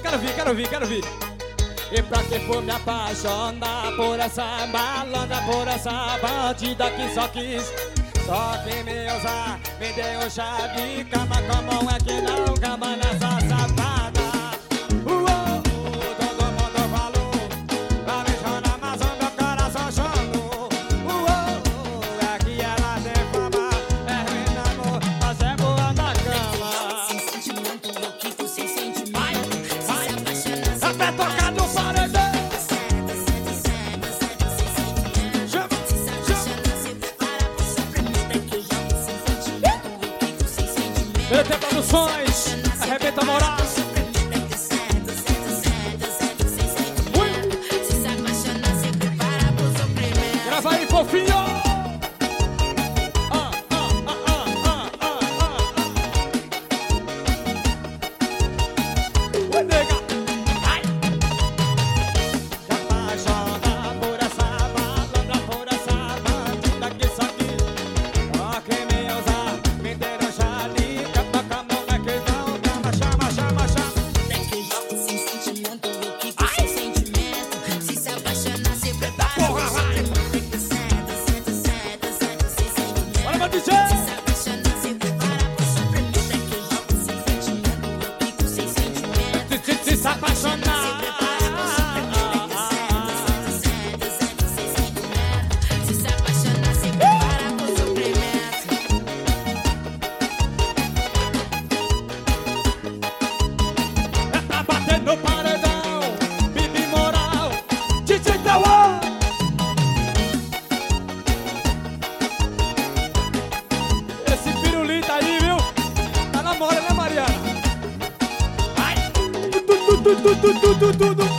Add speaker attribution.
Speaker 1: quero ver. E pra que for me apaixonar por essa malandra, por essa bandida que só quis me usar, me deu chave, cama, como é que não cama nessa safada? Todo mundo falou pra me chorar, mas o meu coração chorou. É que ela tem fama, é ruim no amor, mas é boa na cama.
Speaker 2: Sem sentimento, eu fico sem sentimento. Se apaixonar,
Speaker 1: Até tocar no paredão. BT Produções, arrebenta moral. Grava aí, fofinho. Oi, nega. Ai. Se apaixona por essa malandra, por essa bandida que só quis me usar, me deram chali. Se apaixonar,
Speaker 2: se prepara pro sofrimento.
Speaker 1: é pra bater no paredão. Bibi moral, DJ Tauan. Esse pirulito aí, viu? Tá na moda, né, Mariana? Ai! Tudo.